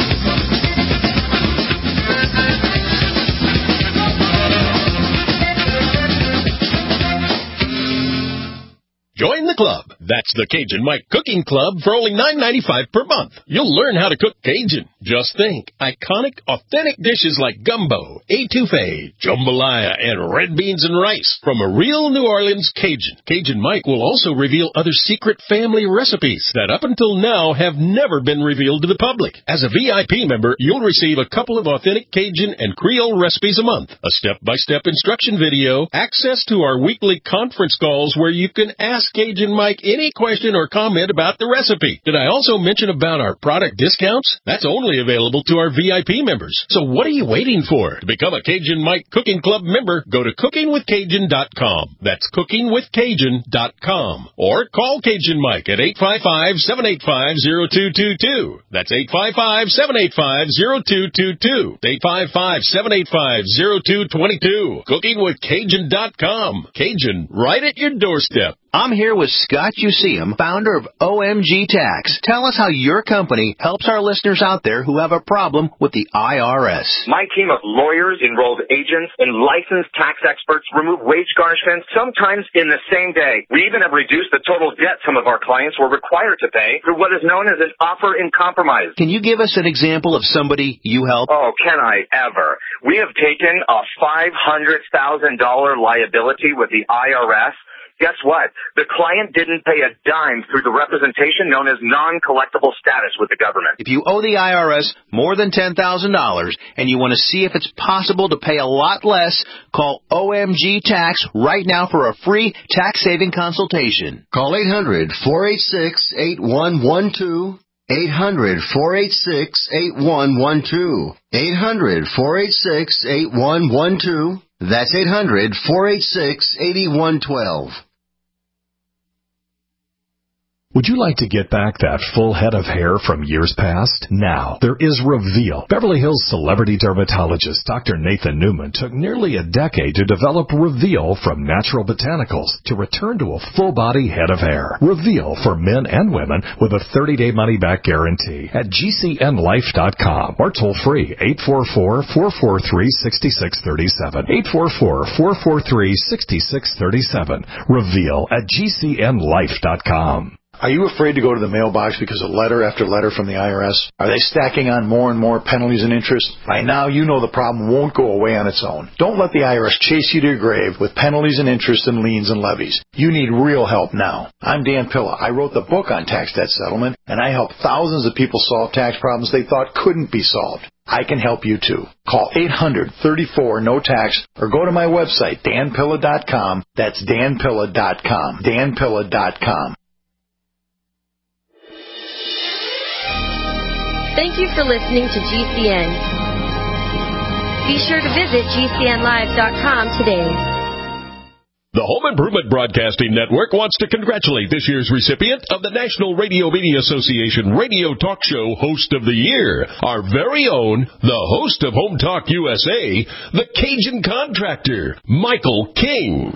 S5: Join the club. That's the Cajun Mike Cooking Club for only nine ninety-five per month. You'll learn how to cook Cajun. Just think, iconic, authentic dishes like gumbo, etouffee, jambalaya, and red beans and rice from a real New Orleans Cajun. Cajun Mike will also reveal other secret family recipes that up until now have never been revealed to the public. As a V I P member, you'll receive a couple of authentic Cajun and Creole recipes a month, a step-by-step instruction video, access to our weekly conference calls where you can ask Cajun Mike any question or comment about the recipe. Did I also mention about our product discounts? That's only available to our V I P members. So what are you waiting for? To become a Cajun Mike Cooking Club member, go to cooking with cajun dot com. That's cooking with cajun dot com. Or call Cajun Mike at eight five five, seven eight five, zero two two two. That's eight five five, seven eight five, zero two two two. eight five five, seven eight five, zero two two two. cooking with cajun dot com. Cajun, right at your doorstep.
S3: I'm here with Scott Useum, founder of O M G Tax. Tell us how your company helps our listeners out there who have a problem with the I R S.
S19: My team of lawyers, enrolled agents, and licensed tax experts remove wage garnishments sometimes in the same day. We even have reduced the total debt some of our clients were required to pay through what is known as an offer in compromise.
S3: Can you give us an example of somebody you help?
S19: Oh, can I ever? We have taken a five hundred thousand dollars liability with the I R S. Guess what? The client didn't pay a dime through the representation known as non-collectible status with the government.
S3: If you owe the I R S more than ten thousand dollars and you want to see if it's possible to pay a lot less, call O M G Tax right now for a free tax-saving consultation.
S20: Call eight hundred, four eight six, eight one one two. eight hundred, four eight six, eight one one two. eight hundred, four eight six, eight one one two. That's eight hundred, four eight six, eight one one two.
S1: Would you like to get back that full head of hair from years past? Now, there is Reveal. Beverly Hills celebrity dermatologist Doctor Nathan Newman took nearly a decade to develop Reveal from natural botanicals to return to a full-body head of hair. Reveal for men and women with a thirty-day money-back guarantee at G C N life dot com or toll-free eight four four, four four three, six six three seven. eight four four, four four three, six six three seven. Reveal at G C N life dot com.
S21: Are you afraid to go to the mailbox because of letter after letter from the I R S? Are they stacking on more and more penalties and interest? By now, you know the problem won't go away on its own. Don't let the I R S chase you to your grave with penalties and interest and liens and levies. You need real help now. I'm Dan Pilla. I wrote the book on tax debt settlement, and I help thousands of people solve tax problems they thought couldn't be solved. I can help you too. Call eight hundred, thirty-four, no tax or go to my website, dan pilla dot com. That's dan pilla dot com. dan pilla dot com.
S13: Thank you for listening to G C N. Be sure to visit G C N live dot com today.
S5: The Home Improvement Broadcasting Network wants to congratulate this year's recipient of the National Radio Media Association Radio Talk Show Host of the Year, our very own, the host of Home Talk U S A, the Cajun Contractor, Michael King.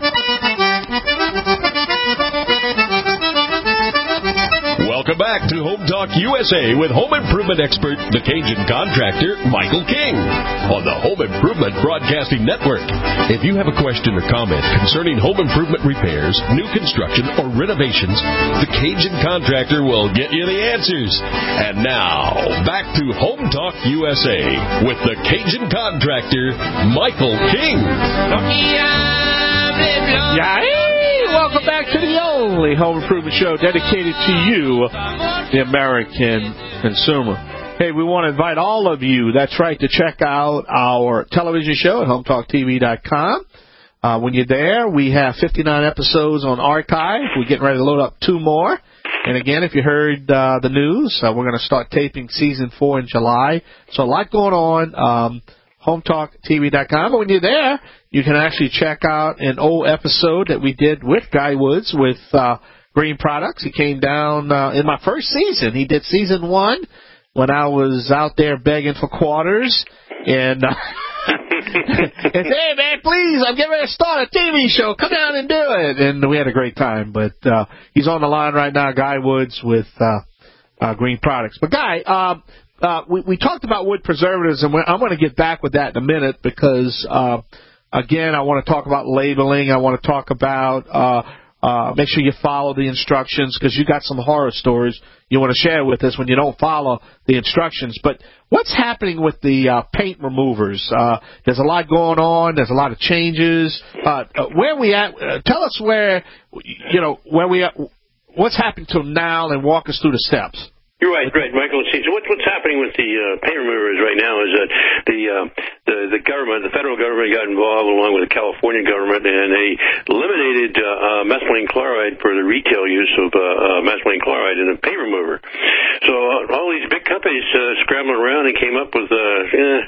S5: Welcome back to Home Talk U S A with home improvement expert, the Cajun Contractor, Michael King, on the Home Improvement Broadcasting Network. If you have a question or comment concerning home improvement repairs, new construction, or renovations, the Cajun Contractor will get you the answers. And now, back to Home Talk U S A with the Cajun Contractor, Michael King.
S6: Yeah, welcome back to the only home improvement show dedicated to you, the American consumer. Hey, we want to invite all of you, that's right, to check out our television show at home talk T V dot com. Uh, when you're there, we have fifty-nine episodes on archive. We're getting ready to load up two more. And again, if you heard uh, the news, uh, we're going to start taping season four in July. So a lot going on. Um, home talk T V dot com. But when you're there, you can actually check out an old episode that we did with Guy Woods with uh, Green Products. He came down uh, in my first season. He did season one when I was out there begging for quarters. And, uh, and hey, man, please, I'm getting ready to start a T V show. Come down and do it. And we had a great time. But uh, he's on the line right now, Guy Woods with uh, uh, Green Products. But, Guy, uh, uh, we, we talked about wood preservatives, and I'm going to get back with that in a minute because, uh, again, I want to talk about labeling. I want to talk about uh, uh, make sure you follow the instructions because you got some horror stories you want to share with us when you don't follow the instructions. But what's happening with the uh, paint removers? Uh, there's a lot going on. There's a lot of changes. Uh, where we at? Uh, tell us where, you know, where we at. What's happened to now, and walk us through the steps.
S18: You're right, right, Michael. See, so what, what's happening with the uh, paint removers right now is that the, uh, the the government, the federal government, got involved along with the California government, and they eliminated uh, uh, methylene chloride for the retail use of uh, uh, methylene chloride in a paint remover. So uh, all these big companies uh, scrambled around and came up with a uh,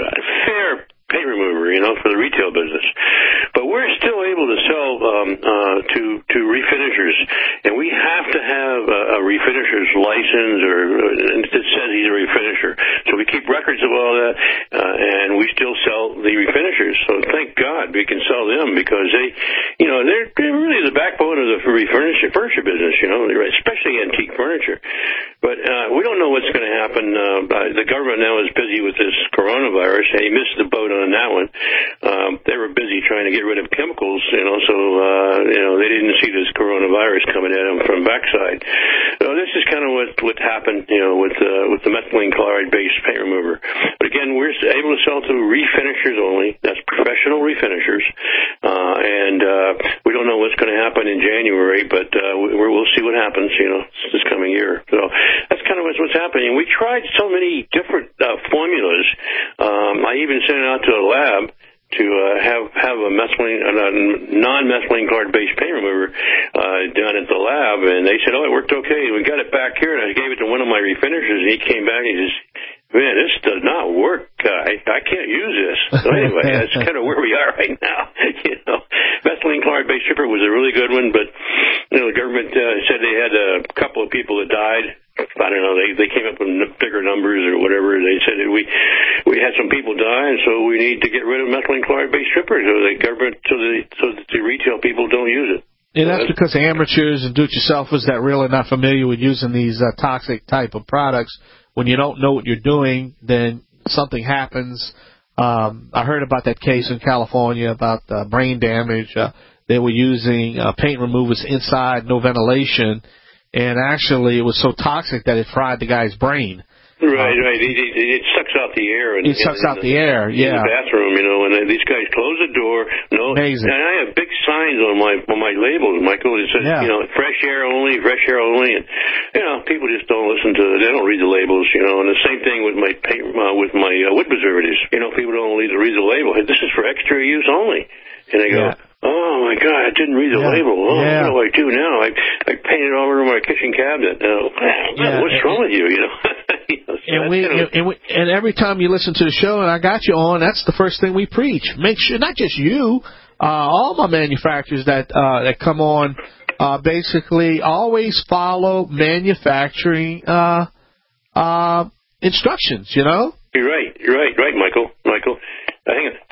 S18: fair paint remover, you know, for the retail business. But we're still able to sell um, uh, to to refinishers, and we have to have a, a refinisher's license, or uh, it says he's a refinisher. So we keep records of all that, uh, and we still sell the refinishers. So thank God we can sell them because they, you know, they're, they're really the backbone of the refurniture furniture business, you know, especially antique furniture. But uh, we don't know what's going to happen. Uh, the government now is busy with this coronavirus. They missed the boat on that one. Um, they were busy trying to get rid of chemicals, you know, so, uh, you know, they didn't see this coronavirus coming at them from backside. So this is kind of what, what happened, you know, with, uh, with the methylene chloride-based paint remover. But again, we're able to sell to refinishers only. That's professional refinishers. Uh, and, uh, we don't know what's going to happen in January, but, uh, we, we'll see what happens, you know, this coming year. So that's kind of what's, what's happening. We tried so many different, uh, formulas. Um, I even sent it out to a lab to uh, have have a methylene, uh, non-methylene chloride-based paint remover uh, done at the lab, and they said, "Oh, it worked okay." We got it back here, and I gave it to one of my refinishers, and he came back and he says, "Man, this does not work. I I can't use this." So anyway, that's kind of where we are right now. You know, methylene chloride-based stripper was a really good one, but you know, the government uh, said they had a couple of people that died. I don't know, they they came up with bigger numbers or whatever. They said that we we had some people die, and so we need to get rid of methylene chloride-based strippers so the government, so the so that the retail people don't use it.
S6: And that's because amateurs and do-it-yourselfers that really not familiar with using these uh, toxic type of products, when you don't know what you're doing, then something happens. Um, I heard about that case in California about uh, brain damage. Uh, they were using uh, paint removers inside, no ventilation. And actually, it was so toxic that it fried the guy's brain.
S18: Right, um, right. It, it, it sucks out the air. In,
S6: it sucks
S18: in,
S6: out the, the air, yeah.
S18: In the bathroom, you know, and uh, these guys close the door. No,
S6: Amazing.
S18: And I have big signs on my on my labels, Michael. It says, yeah. you know, fresh air only, fresh air only. And, you know, people just don't listen to it. They don't read the labels, you know. And the same thing with my paint, uh, with my uh, wood preservatives. You know, people don't read the, read the label. Hey, this is for exterior use only. And they go, yeah. Oh, my God, I didn't read the yeah. label. Oh, yeah. What do I do now? I I painted all over my kitchen cabinet. Oh, yeah. What's wrong with you, you know? you know so
S6: and, we, kind of... and, we, and every time you listen to the show, and I got you on, that's the first thing we preach. Make sure, not just you, uh, all my manufacturers that uh, that come on, uh, basically always follow manufacturing uh, uh, instructions, you know?
S18: You're right. You're right. Right, Michael. Michael. Uh, hang on.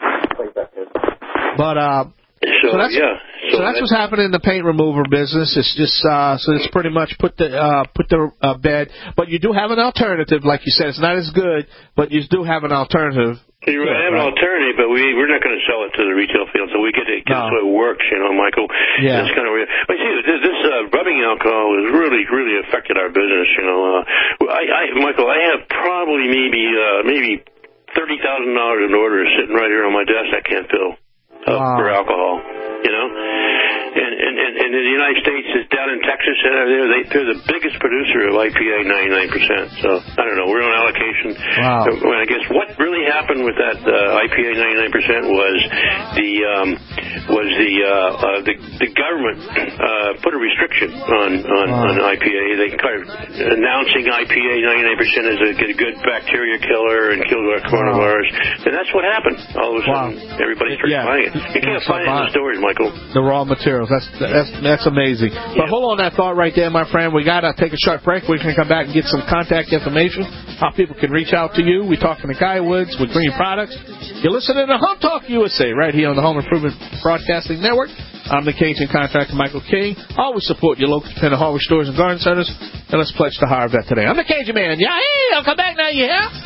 S6: But uh,
S18: so,
S6: so that's
S18: yeah,
S6: so, so that's what's happening in the paint remover business. It's just uh, so it's pretty much put the uh, put the uh, bed. But you do have an alternative, like you said. It's not as good, but you do have an alternative.
S18: You yeah, have right. an alternative, but we we're not going to sell it to the retail field, so we get it no. so it works, you know, Michael.
S6: Yeah.
S18: It's kind of weird. But see, this, this uh, rubbing alcohol has really really affected our business. You know, uh, I, I Michael, I have probably maybe uh, maybe thirty thousand dollars in orders sitting right here on my desk I can't fill. Uh, wow. For alcohol, you know, and and the United States is down in Texas. Uh, they're, they, they're the biggest producer of I P A, ninety-nine percent. So, I don't know. We're on allocation.
S6: Wow.
S18: Uh, well, I guess what really happened with that uh, I P A ninety-nine percent was the um, was the, uh, uh, the the government uh, put a restriction on, on, wow. on I P A. They kind of announcing I P A ninety-nine percent as a good bacteria killer and kill coronavirus. Wow. And that's what happened. All of a sudden, wow. everybody started
S6: yeah.
S18: buying it. You can't yeah, find it in the stores, Michael.
S6: The raw materials. That's that's that's amazing. Yeah. But hold on that thought right there, my friend. We got to take a short break. We can come back and get some contact information, how people can reach out to you. We're talking to Guy Woods with Green Products. You're listening to Home Talk U S A right here on the Home Improvement Broadcasting Network. I'm the Cajun contractor, Michael King. Always support your local independent hardware stores and garden centers. And let's pledge to hire vet today. I'm the Cajun man. Yeah, hey, I'll come back now, you hear?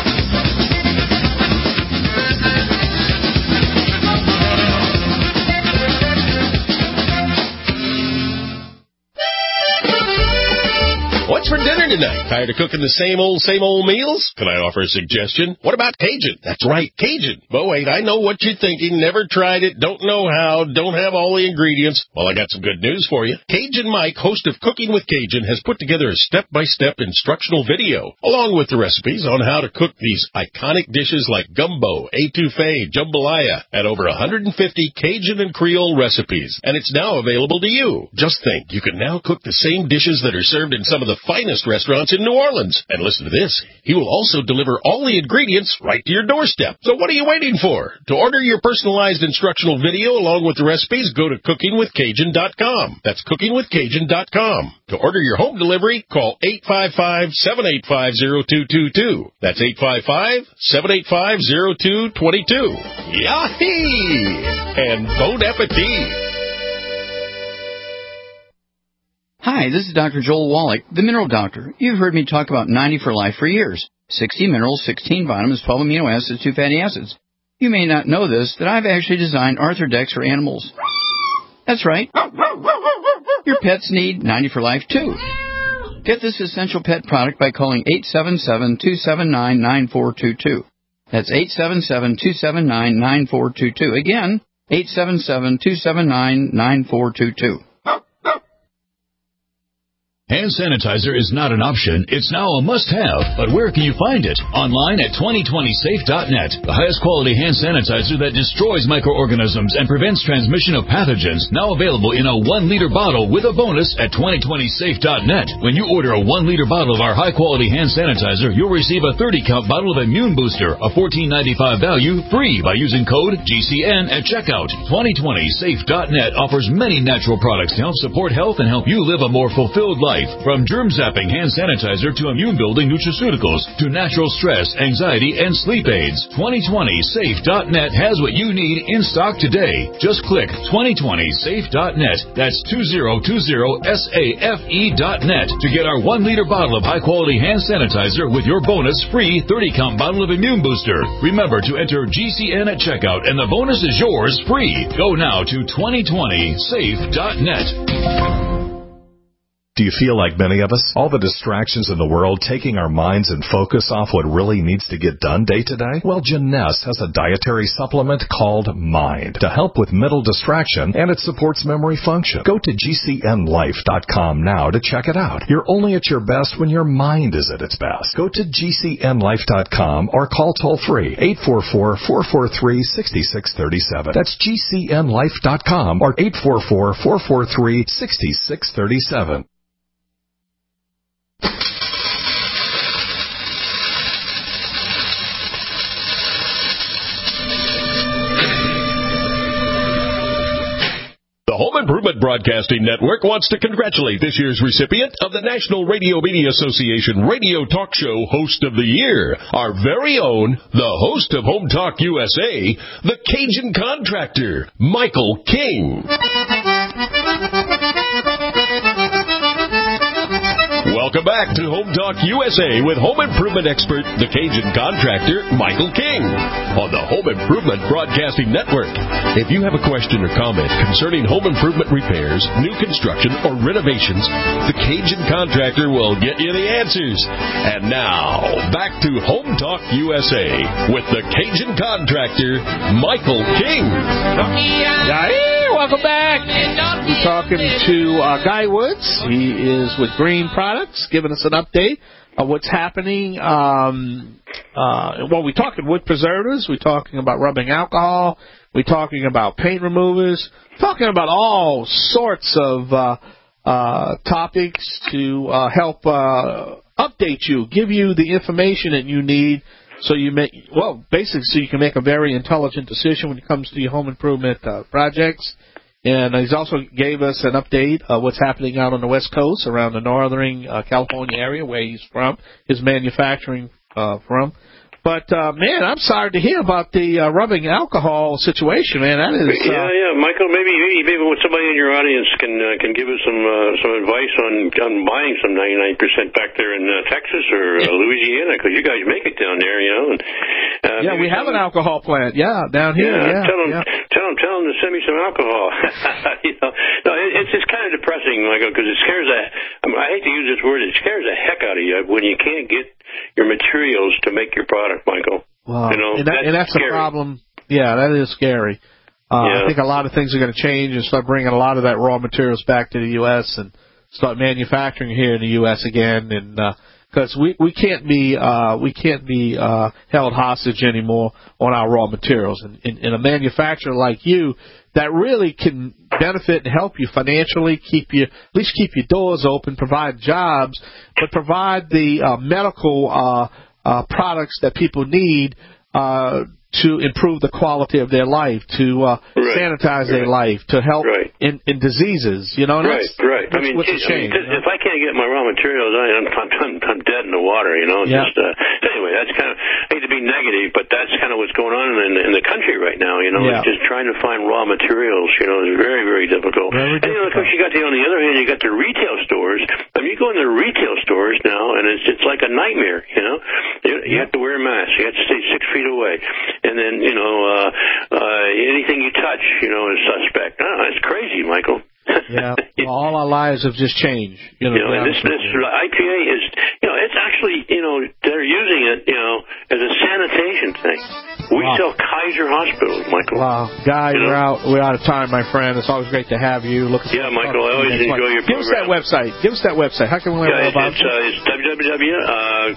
S5: What's for dinner tonight? Tired of cooking the same old, same old meals? Can I offer a suggestion? What about Cajun? That's right, Cajun. But wait, I know what you're thinking. Never tried it, don't know how, don't have all the ingredients. Well, I got some good news for you. Cajun Mike, host of Cooking with Cajun, has put together a step-by-step instructional video, along with the recipes on how to cook these iconic dishes like gumbo, etouffee, jambalaya, and over one hundred fifty Cajun and Creole recipes. And it's now available to you. Just think, you can now cook the same dishes that are served in some of the finest restaurants in New Orleans. And listen to this. He will also deliver all the ingredients right to your doorstep. So what are you waiting for? To order your personalized instructional video along with the recipes, go to cooking with cajun dot com. That's cooking with cajun dot com. To order your home delivery, call eight five five, seven eight five, zero two two two. That's eight five five, seven eight five, zero two two two. Yahee! And bon appetit!
S2: Hi, this is Doctor Joel Wallach, the Mineral Doctor. You've heard me talk about ninety for Life for years. sixty minerals, sixteen vitamins, twelve amino acids, two fatty acids. You may not know this, that I've actually designed Arthrodex for animals. That's right. Your pets need ninety for Life, too. Get this essential pet product by calling eight seven seven, two seven nine, nine four two two. That's eight seven seven, two seven nine, nine four two two. Again, eight seven seven, two seven nine, nine four two two.
S8: Hand sanitizer is not an option, it's now a must-have. But where can you find it? Online at twenty twenty safe dot net. The highest quality hand sanitizer that destroys microorganisms and prevents transmission of pathogens. Now available in a one liter bottle with a bonus at twenty twenty safe dot net. When you order a one liter bottle of our high-quality hand sanitizer, you'll receive a thirty count bottle of Immune Booster, a fourteen ninety-five value, free by using code G C N at checkout. twenty twenty safe dot net offers many natural products to help support health and help you live a more fulfilled life. From germ-zapping hand sanitizer to immune-building nutraceuticals to natural stress, anxiety, and sleep aids. twenty twenty safe dot net has what you need in stock today. Just click twenty twenty safe dot net. That's two zero two zero safe dot net to get our one liter bottle of high-quality hand sanitizer with your bonus free thirty count bottle of Immune Booster. Remember to enter G C N at checkout, and the bonus is yours free. Go now to twenty twenty safe dot net.
S1: Do you feel like many of us? All the distractions in the world taking our minds and focus off what really needs to get done day to day? Well, Jeunesse has a dietary supplement called Mind to help with mental distraction, and it supports memory function. Go to G C N life dot com now to check it out. You're only at your best when your mind is at its best. Go to G C N life dot com or call toll-free eight four four, four four three, six six three seven. That's G C N life dot com or eight four four, four four three, six six three seven.
S5: The Home Improvement Broadcasting Network wants to congratulate this year's recipient of the National Radio Media Association Radio Talk Show Host of the Year, our very own, the host of Home Talk U S A, the Cajun Contractor, Michael King. Welcome back to Home Talk U S A with home improvement expert, the Cajun Contractor, Michael King, on the Home Improvement Broadcasting Network. If you have a question or comment concerning home improvement repairs, new construction, or renovations, the Cajun Contractor will get you the answers. And now, back to Home Talk U S A with the Cajun Contractor, Michael King.
S6: Yeah. Hey, welcome back. We're talking to uh, Guy Woods. He is with Green Products, giving us an update of what's happening. Um, uh, well, we're talking wood preservatives. We're talking about rubbing alcohol. We're talking about paint removers. Talking about all sorts of uh, uh, topics to uh, help uh, update you, give you the information that you need. So you make, well, basically so you can make a very intelligent decision when it comes to your home improvement uh, projects. And he's also gave us an update of what's happening out on the West Coast around the northern uh, California area where he's from, his manufacturing uh, from. But, uh, man, I'm sorry to hear about the uh, rubbing alcohol situation, man. That is... Uh,
S18: yeah, yeah, Michael, maybe maybe, maybe somebody in your audience can uh, can give us some uh, some advice on, on buying some ninety-nine percent back there in uh, Texas or uh, Louisiana, because you guys make it down there, you know. And, uh,
S6: yeah, we have an alcohol plant, yeah, down here.
S18: Yeah,
S6: yeah
S18: tell them,
S6: yeah.
S18: tell them, tell them to send me some alcohol. you know, no, it, it's it's kind of depressing, Michael, because it scares the. I, mean, I hate to use this word. It scares the heck out of you when you can't get your materials to make your product, Michael.
S6: Wow.
S18: You know,
S6: and, that,
S18: that's,
S6: and that's
S18: scary.
S6: a problem. Yeah, that is scary. Uh,
S18: yeah.
S6: I think a lot of things are going to change and start bringing a lot of that raw materials back to the U S and start manufacturing here in the U S again. And because uh, we we can't be uh, we can't be uh, held hostage anymore on our raw materials. And, and, and a manufacturer like you that really can benefit and help you financially, keep you at least keep your doors open, provide jobs, but provide the uh, medical uh, uh, products that people need uh, to improve the quality of their life, to uh,
S18: right.
S6: sanitize
S18: right.
S6: their life, to help
S18: right.
S6: in, in diseases. You know, and
S18: right,
S6: that's,
S18: right.
S6: That's
S18: I mean,
S6: what's a shame.
S18: I mean,
S6: you know?
S18: if I can't get my raw materials, I, I'm, I'm I'm dead in the water. You know,
S6: yeah.
S18: just uh, anyway. That's kind of I hate to be negative, but that's kind of what's going on in, in the country right now. You know,
S6: yeah.
S18: it's just trying to find raw materials. You know, is very very difficult.
S6: Very
S18: and you know, of course, you got the on the other hand, you got the retail stores. I mean, you go in the retail stores now, and it's it's like a nightmare. You know, you, you have to wear a mask. You have to stay six feet away, and then you know. Uh, uh, anything you touch, you know, is suspect. Oh, that's crazy, Michael.
S6: yeah, well, all our lives have just changed. You know,
S18: you know and this, this I P A is, you know, it's actually, you know, they're using it, you know, as a sanitation thing. We wow. sell Kaiser Hospitals, Michael.
S6: Wow, Guy,
S18: you know?
S6: we're out. We're out of time, my friend. It's always great to have you. Look.
S18: Yeah, Michael, I always enjoy your
S6: program. Give us that website. Give us that website. How can we learn
S18: yeah,
S6: more about
S18: it's,
S6: it?
S18: Uh, it's w w w dot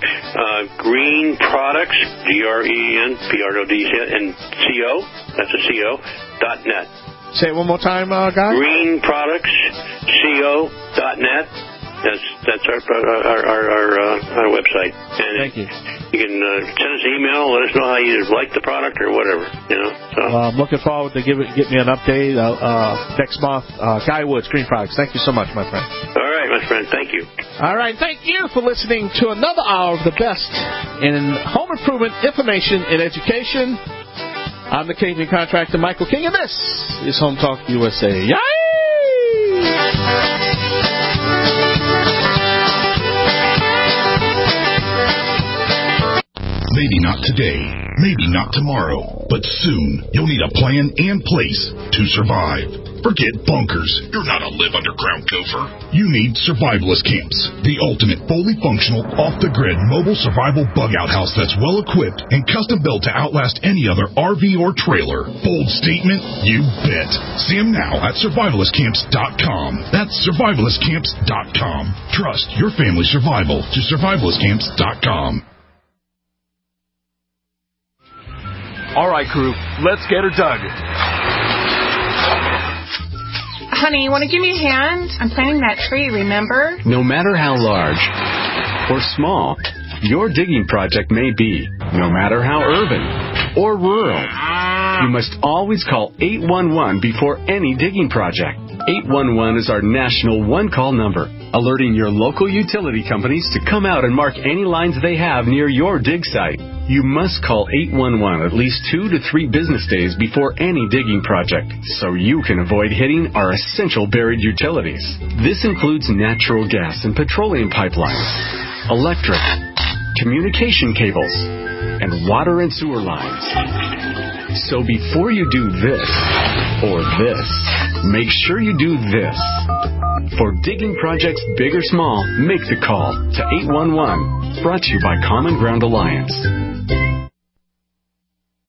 S18: green products, G R E N P R O D C and C O, that's a C O, dot net.
S6: Say it one more time, uh, Guy.
S18: green products co dot net. That's that's our our our our, uh, our website. And
S6: thank you.
S18: You can uh, send us an email. Let us know how you like the product or whatever. You know. So.
S6: Well, I'm looking forward to give it, get me an update uh, uh, next month. Uh, Guy Woods, Green Products. Thank you so much, my friend.
S18: All right, my friend. Thank you.
S6: All right. Thank you for listening to another hour of the best in home improvement information and education. I'm the Cajun contractor, Michael King, and this is Home Talk U S A. Yay!
S4: Maybe not today, maybe not tomorrow, but soon you'll need a plan and place to survive. Forget bunkers. You're not a live underground gopher. You need Survivalist Camps, the ultimate fully functional, off-the-grid mobile survival bug-out house that's well-equipped and custom-built to outlast any other R V or trailer. Bold statement? You bet. See them now at survivalist camps dot com. That's survivalist camps dot com. Trust your family's survival to survivalist camps dot com.
S22: All right, crew, let's get her dug.
S23: Honey, you want to give me a hand? I'm planting that tree, remember?
S24: No matter how large or small your digging project may be, no matter how urban or rural, you must always call eight one one before any digging project. eight one one is our national one-call number, alerting your local utility companies to come out and mark any lines they have near your dig site. You must call eight one one at least two to three business days before any digging project, so you can avoid hitting our essential buried utilities. This includes natural gas and petroleum pipelines, electric, communication cables, and water and sewer lines. So before you do this or this, make sure you do this. For digging projects big or small, make the call to eight one one. Brought to you by Common Ground Alliance.